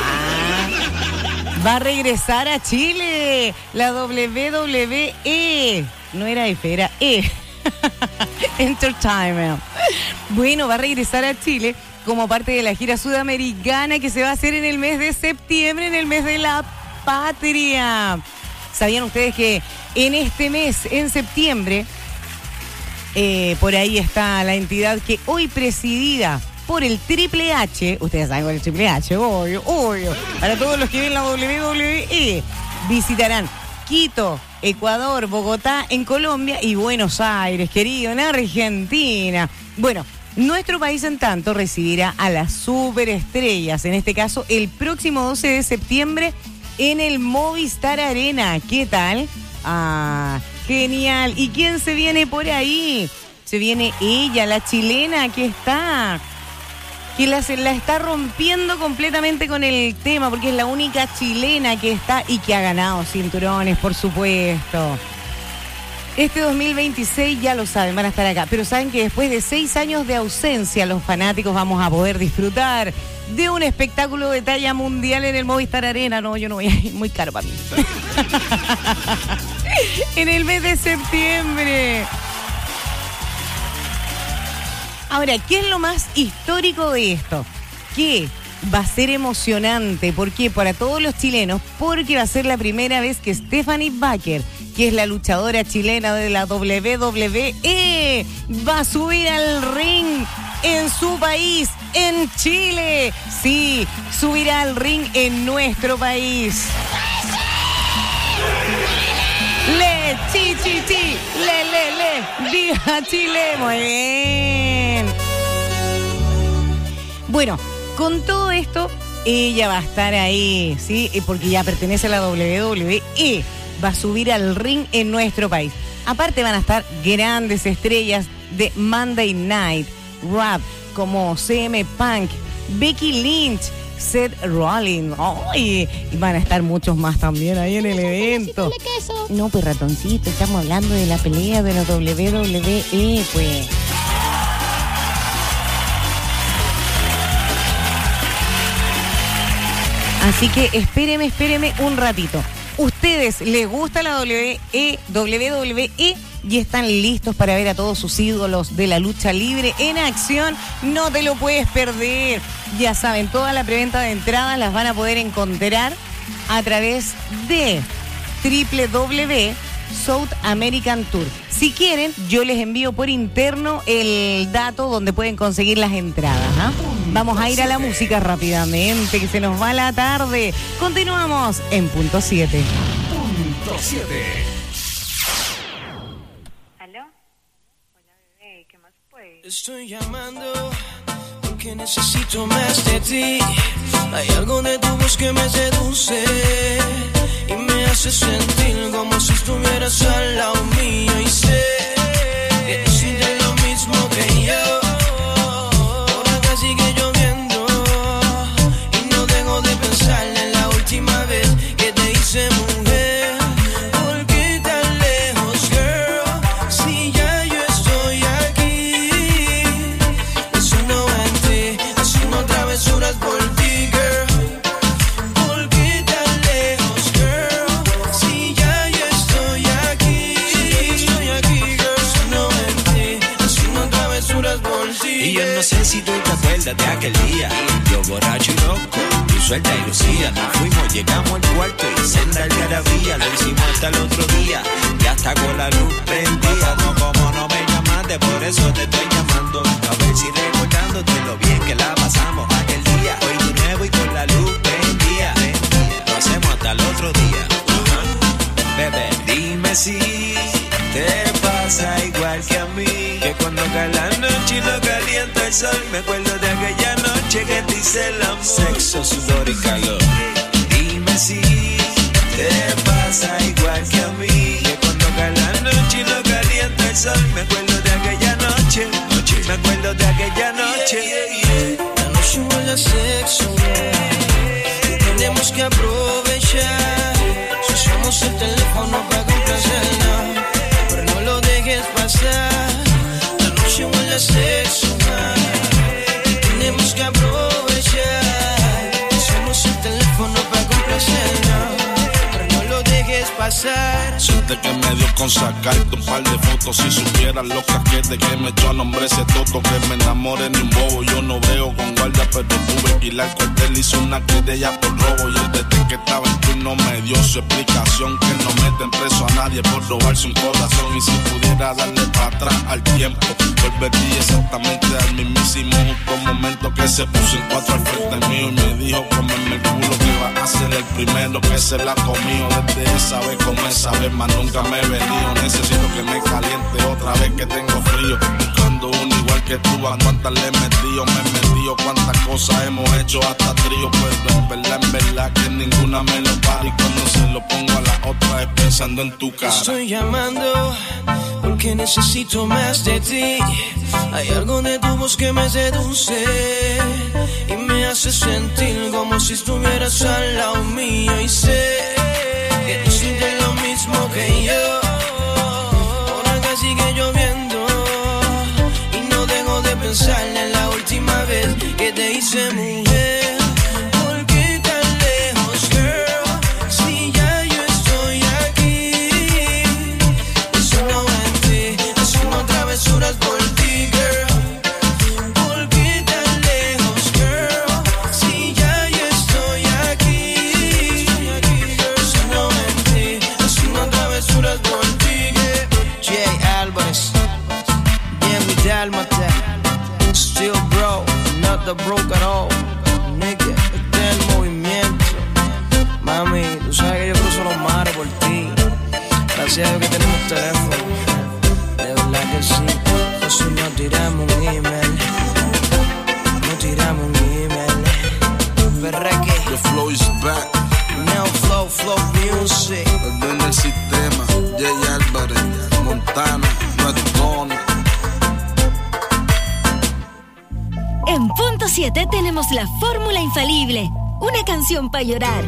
va a regresar a Chile. La WWE. No era F, era E. Entertainment. Bueno, va a regresar a Chile como parte de la gira sudamericana que se va a hacer en el mes de septiembre, en el mes de la patria. ¿Sabían ustedes que en este mes, en septiembre, por ahí está la entidad que hoy presidida por el Triple H, ustedes saben cuál es el Triple H, obvio. Para todos los que ven la WWE, visitarán Quito, Ecuador, Bogotá en Colombia y Buenos Aires, querido, en Argentina. Bueno, nuestro país en tanto recibirá a las superestrellas, en este caso el próximo 12 de septiembre en el Movistar Arena. ¿Qué tal? Ah, genial. ¿Y quién se viene por ahí? Se viene ella, la chilena que está... que la está rompiendo completamente con el tema, porque es la única chilena que está y que ha ganado cinturones, por supuesto. Este 2026, ya lo saben, van a estar acá. Pero saben que después de 6 años de ausencia, los fanáticos vamos a poder disfrutar de un espectáculo de talla mundial en el Movistar Arena. No, yo no voy a ir, muy caro para mí. En el mes de septiembre. Ahora, ¿qué es lo más histórico de esto? Que va a ser emocionante. ¿Por qué? Para todos los chilenos, porque va a ser la primera vez que Stephanie Baker, que es la luchadora chilena de la WWE, va a subir al ring en su país, en Chile. Sí, subirá al ring en nuestro país. Le, chi, chi, chi, le, viva Chile, muy bien. Bueno, con todo esto, ella va a estar ahí, ¿sí? Porque ya pertenece a la WWE. Va a subir al ring en nuestro país. Aparte van a estar grandes estrellas de Monday Night Rap como CM Punk, Becky Lynch, Seth Rollins. ¡Ay! Y van a estar muchos más también ahí en el evento. No, pues ratoncito, estamos hablando de la pelea de la WWE, pues. Así que espéreme un ratito. ¿Ustedes les gusta la WWE y están listos para ver a todos sus ídolos de la lucha libre en acción? No te lo puedes perder. Ya saben, toda la preventa de entradas las van a poder encontrar a través de South American Tour. Si quieren, yo les envío por interno el dato donde pueden conseguir las entradas. Vamos a ir a la música rápidamente, que se nos va la tarde. Continuamos en Punto 7. Punto 7. ¿Aló? Hola, bebé, ¿qué más puede? Estoy llamando porque necesito más de ti. Hay algo de tu voz que me seduce y me hace sentir como si estuvieras al lado mío. Y sé que tú sientes lo mismo que yo. Por acá sigue lloviendo y no dejo de pensar en la última vez que te hice mujer. ¿Por qué tan lejos, girl? Si ya yo estoy aquí, haciendo en ti, haciendo travesuras por ti, girl. ¿Por qué tan lejos, girl? Si ya yo estoy aquí, girl, haciendo en ti, haciendo travesuras por ti. Y yo no sé si tú te acuerdas de aquel día, yo borracho y loco, tú suelta y lucía. Nos fuimos, llegamos al cuarto y senda algarabía. Lo hicimos hasta el otro día, ya está con la luz prendida. No, como no me llamaste, por eso te estoy llamando. A ver si recordándote lo bien que la pasamos aquel día. Hoy de nuevo y con la luz prendida. Lo hacemos hasta el otro día. Bebé, dime si te pasa igual que a mí, que cuando cae la noche y no calienta el sol, me acuerdo de aquella noche que te hice el amor. Sexo, sudor y calor. Dime si te pasa igual que a mí, que cuando cae la noche y no calienta el sol, me acuerdo de aquella noche, me acuerdo de aquella noche. La noche huele a sexo, y tenemos que aprovechar. Si usamos el teléfono para complacerla, pero no lo dejes pasar. La noche huele a sexo, y tenemos que aprovechar. Usamos el teléfono para complacerla, pero no lo dejes pasar. Siente que me dio con sacarte un par de fotos. Si supieras lo caquete que me echó a nombre ese toto, que me enamoré ni un bobo. Yo no veo con guardia, pero pude alquilar cuartel. Hizo una querella por robo y el detective que estaba en turno me dio su explicación, que no meten preso a nadie por robarse un corazón. Y si pudiera darle para atrás al tiempo, volvería exactamente al mismísimo justo momento que se puso en cuatro al frente mío y me dijo: cómeme el culo que va a ser el primero que se la comió. Desde esa vez como esa vez más nunca me he venido. Necesito que me caliente otra vez que tengo frío. Buscando uno igual que tú, a cuántas le he metido, me he metido, cuántas cosas hemos hecho hasta trío. Pero en verdad que ninguna me lo para. Y cuando se lo pongo a la otra es pensando en tu cara. Estoy llamando porque necesito más de ti. Hay algo de tu voz que me seduce y me hace sentir como si estuvieras al lado mío. Y sé que tú sientes lo mismo que yo. Por acá sigue lloviendo y no dejo de pensar en la última vez que te hice mujer. ¿Por qué tan lejos, girl? Si ya yo estoy aquí, haciendo en ti, haciendo travesuras por ti, girl. ¿Por qué tan lejos, girl? Si ya yo estoy aquí, haciendo en ti, haciendo travesuras por ti, girl. Jay Álvarez, Diego Dálmata, still broke, not the broke at all. Nigga, este es el movimiento. Mami, tú sabes que yo cruzo los mares por ti. Gracias a Dios que tenemos teléfono. De verdad que sí. Entonces no tiramos un email. No tiramos un email. 100.7 tenemos la fórmula infalible. Una canción para llorar.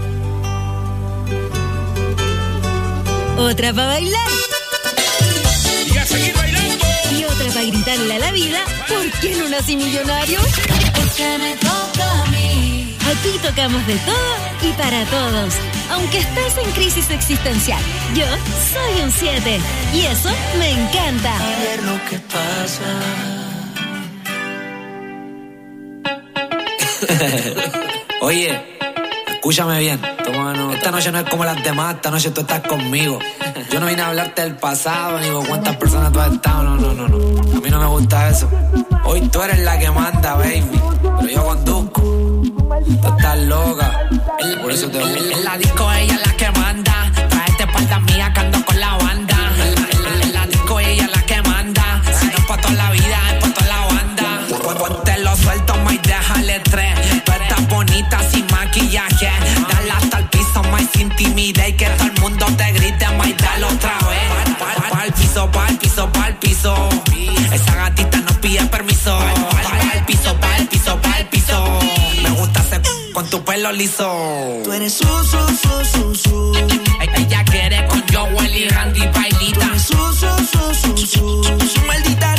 Otra para bailar. Y a seguir bailando. Y otra para gritarle a la vida, ¿por qué no nací millonario? Porque me toca a mí. Aquí tocamos de todo y para todos. Aunque estés en crisis existencial, yo soy un 7. Y eso me encanta. A ver lo que pasa. Oye, escúchame bien. Toma nota. Esta noche no es como las demás, esta noche tú estás conmigo. Yo no vine a hablarte del pasado, ni con cuántas personas tú has estado, no. A mí no me gusta eso. Hoy tú eres la que manda, baby, pero yo conduzco. Tú estás loca, por eso te busco. En la disco ella es la que manda. Traete espalda mía que ando con la banda. En la disco ella es la que manda. Si no es pa' toda la vida, es pa' toda la banda. Ponte lo suelto, ma, y déjale tres. Tú estás bonita sin maquillaje. Dale hasta el piso, ma, y sin timidez. Y que todo el mundo te grite, ma, y dale otra vez. Pa'l piso, pa'l piso, pa'l piso. Esa gatita no pide permiso. Pa'l piso, pa'l piso, pa'l piso. Me gusta hacer con tu pelo liso. Tú eres Ella quiere con Joel y Randy bailita. Tú eres su maldita.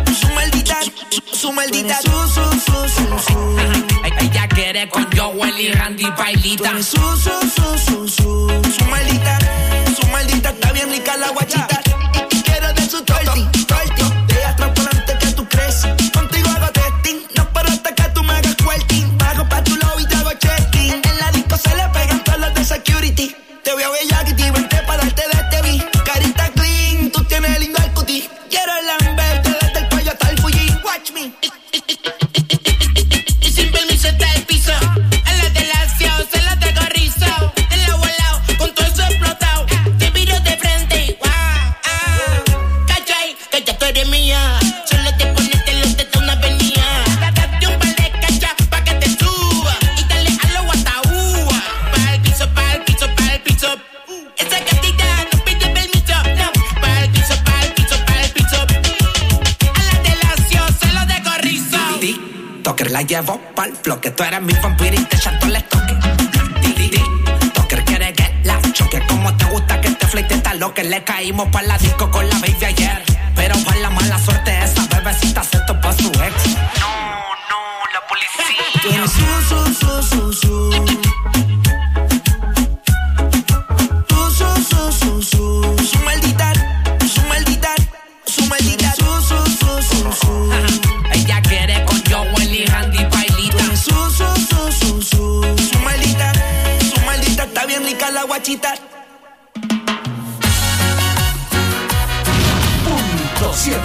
Ella quiere con Joel y Randy bailita. Tú eres su maldita. Está bien rica la guachita. Y quiero de su torti. De atrás por delante que tú crees. Contigo hago testing. No paro hasta que tú me hagas twerking. Bajo pa' tu lobby y te hago checking. En la disco se le pegan todos los de security. Te veo bella que te vente para darte de este beat. Carita clean, tú tienes lindo el cutie. Quiero lamberte desde el cuello hasta el Fuji. Watch me. Y sin permiso está el piso. En la delación se la tengo rizo. En la volado con todo eso explotado. Te miro de frente. ¿Cachai? Que ya tú eres mía. Solo te ponete los dedos una avenida. Date un par de cachas pa' que te suba. Y dale a lo guataúa. Pa'l piso, pa'l piso, pa'l piso. Esa gatita no pide permiso. No. Pa'l piso, pa'l piso, pa'l piso. A la delación se lo dejo rizo. Toker la llevo pa'l bloque. Tú eres mi vampiro y te echa todo el toque. Toker quiere que la choque. Como te gusta que te flete tal lo que le caímos pa' la disco con la baby ayer. Pero para la mala suerte esa bebecita se topa su ex. No, la policía. Tú eres su maldita. Ella quiere con Joel y Randy bailita. Su maldita, está bien rica la guachita. Punto 7.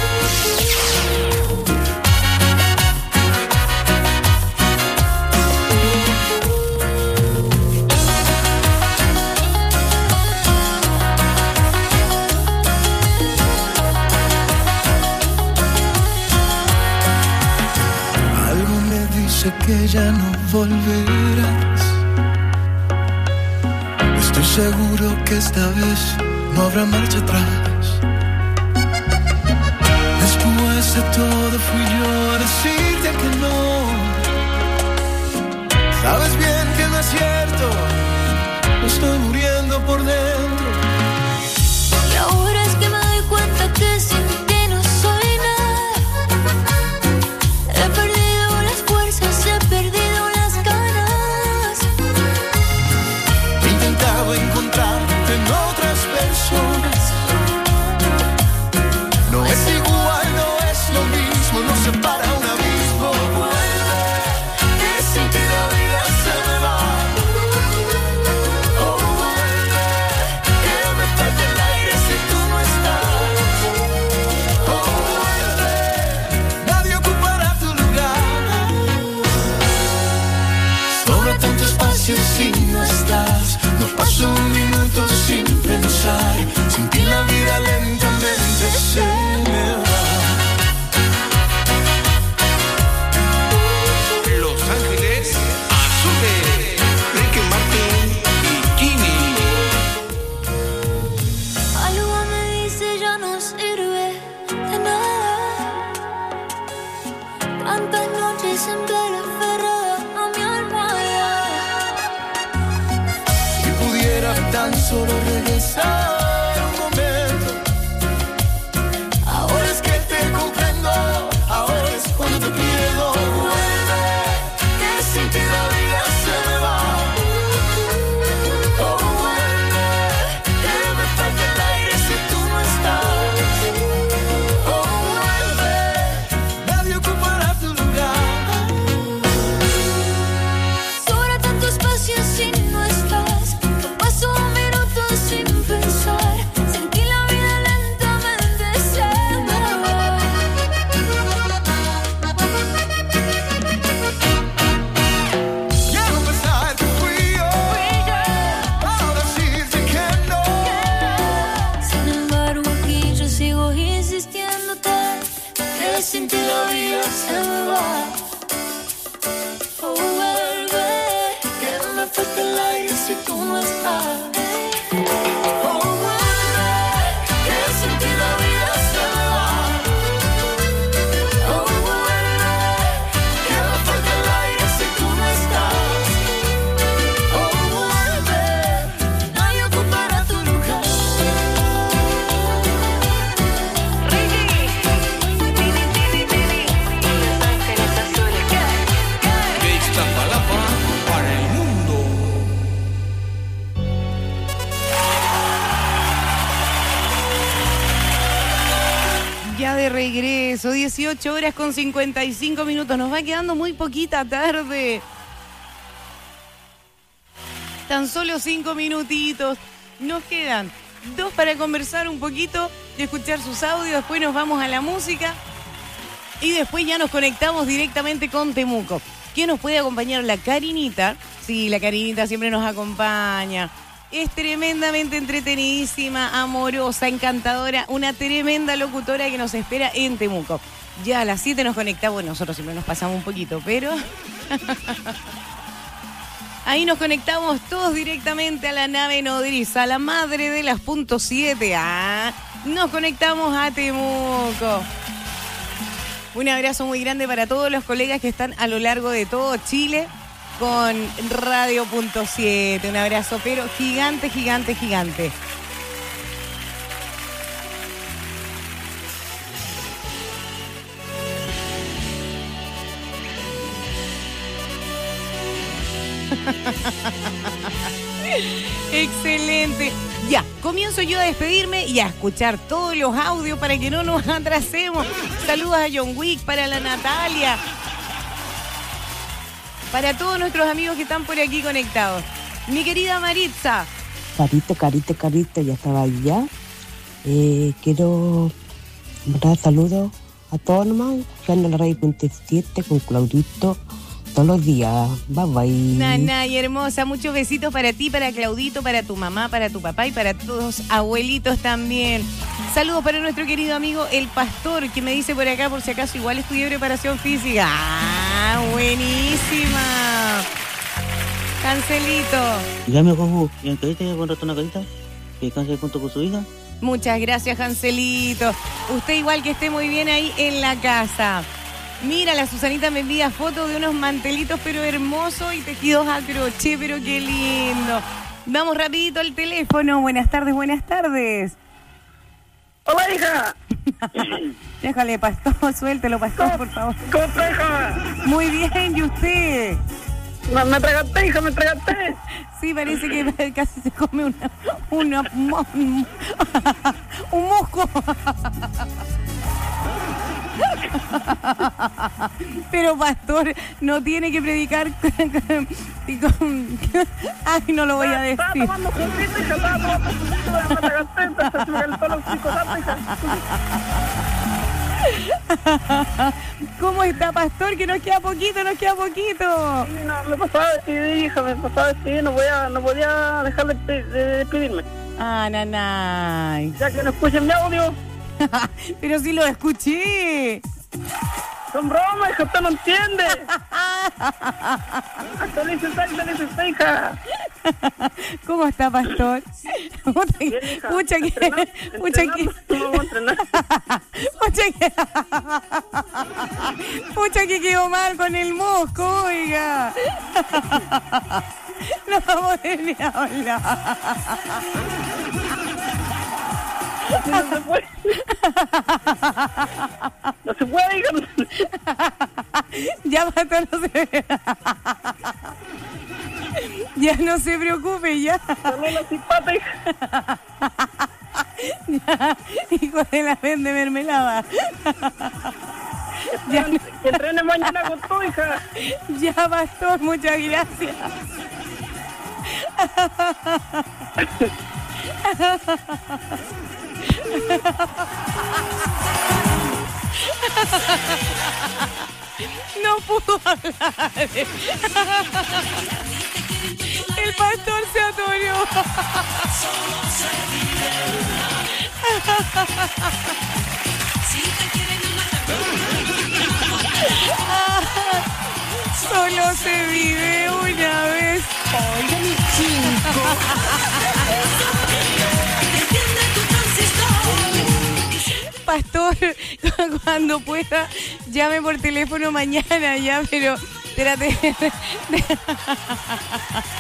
Algo me dice que ya no volverás. Estoy seguro que esta vez no habrá marcha atrás. Después de todo fui yo a decirte que no. Sabes bien que no es cierto. Me estoy muriendo por dentro. Y ahora es que me doy cuenta que sin ti no soy nada. He perdido las fuerzas, he perdido las ganas. He intentado encontrarte en otras personas. No es igual, no es lo mismo, nos separa un abismo. Vuelve, que sin ti la vida se me va. Oh, vuelve, que me falta el aire si tú no estás. Oh, vuelve, nadie ocupará tu lugar. Sobra tanto espacio si no estás. No paso un minuto sin pensar. Sin ti la vida lentamente se me va. Los Ángeles Azules. Ricky Martin y Kini. Algo me dice ya no sirve de nada. Tantas noches en vela. solo regresar un momento. Ahora es que te comprendo, ahora es cuando te pierdo. Vuelve, que sin ti la vida se me va. Oh, vuelve, que me falta el aire si tú no estás. Oh, vuelve, nadie ocupará tu lugar. Sobra tanto espacio si no estás. No paso un minuto sin pensar. Sentí la vida lentamente se me va. Quiero pensar que fui yo para decirte que no. Sin embargo aquí yo sigo insistiéndote que sin ti la vida se me va. Oh, vuelve, Que no me falta el aire si tú no estás. Oh, vuelve, que sin ti la vida se me va. Oh, vuelve, que me falta el aire si tú no estás. Oh, vuelve, nadie ocupará tu lugar. Para el mundo. Ya de regreso, 18 horas con 55 minutos. Nos va quedando muy poquita tarde. Tan solo 5 minutitos. Nos quedan 2 para conversar un poquito y escuchar sus audios. Después nos vamos a la música. Y después ya nos conectamos directamente con Temuco. ¿Quién nos puede acompañar? La Karinita. Sí, la Karinita siempre nos acompaña. Es tremendamente entretenidísima, amorosa, encantadora, una tremenda locutora que nos espera en Temuco. Ya a las 7 nos conectamos, nosotros siempre nos pasamos un poquito, pero ahí nos conectamos todos directamente a la nave nodriza, la madre de las .7. Nos conectamos a Temuco. Un abrazo muy grande para todos los colegas que están a lo largo de todo Chile con Radio.7. Un abrazo, pero gigante, gigante, gigante. Excelente. Ya, comienzo yo a despedirme y a escuchar todos los audios para que no nos atrasemos. Saludos a John Wick, para la Natalia, para todos nuestros amigos que están por aquí conectados. Mi querida Maritza. Carita, ya estaba ahí ya. Quiero mandar saludos a todos nomás, escuchando la Radio.7 con Claudito todos los días. Bye bye. Nanay, hermosa, muchos besitos para ti, para Claudito, para tu mamá, para tu papá y para todos abuelitos también. Saludos para nuestro querido amigo El Pastor, que me dice por acá, por si acaso, igual estudié preparación física. ¡Ah, buenísima! Cancelito. Dígame, Juanjo, ¿y en carita ya contrató una carita? ¿Que descanse junto con su hija? Muchas gracias, Cancelito. Usted igual que esté muy bien ahí en la casa. Mira, la Susanita me envía fotos de unos mantelitos pero hermosos y tejidos a crochet, pero qué lindo. Vamos rapidito al teléfono. Buenas tardes, buenas tardes. Hola, hija. Déjale, Pastor, suéltelo, Pastor, por favor. ¿Cómo está, hija? Muy bien, ¿y usted? Me tragaste, hija, me tragaste. Sí, parece que casi se come un mosco. Pero Pastor no tiene que predicar ay, no lo voy a decir. Estaba tomando juguito, hija, estaba tomando juguito, me tragaste, entonces me calentó los chicos, hija. ¿Cómo está, Pastor? Que nos queda poquito, nos queda poquito. Sí, no, me pasaba a despedir, hija, me pasaba a despedir, no podía dejar de despedirme. Ah, nanay. Ya que no escuchen mi audio. Pero sí lo escuché. Son bromas, hija, usted no entiende. Actualícese, hija. ¿Cómo está, Pastor? Mucha que quedó mal con el mosco, oiga. No vamos a ni hablar. No se puede. No se puede, hija. Ya, Pastor, no se... Ya no se preocupe, ya. Solo la simpática. Ya, hijo de la vende mermelada. Ya, que entrene mañana con tu hija. Ya, Pastor, muchas gracias. No pudo hablar. El pastor se atoró. Solo se vive una vez. Oiga, mi chico. Pastor, cuando pueda, llame por teléfono mañana ya, pero espérate.